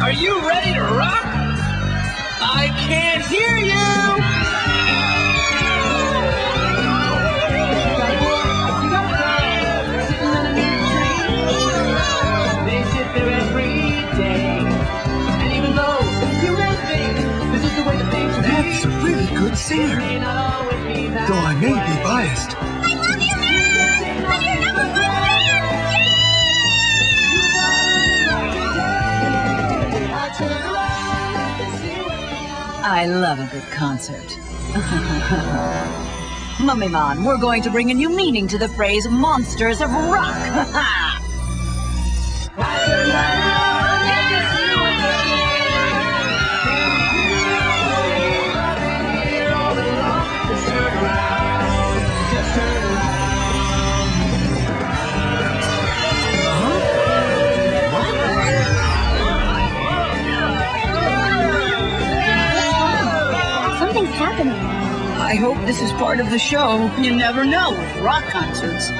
Are you ready to rock? I can't hear you! They sit there every day. And even though you may think this is the way the things should be, That's a really good singer. Though I may be biased. I love you, man! I'm your number one fan! I love a good concert. Mummymon, we're going to bring a new meaning to the phrase monsters of rock. Something's happening. I hope this is part of the show. You never know with rock concerts.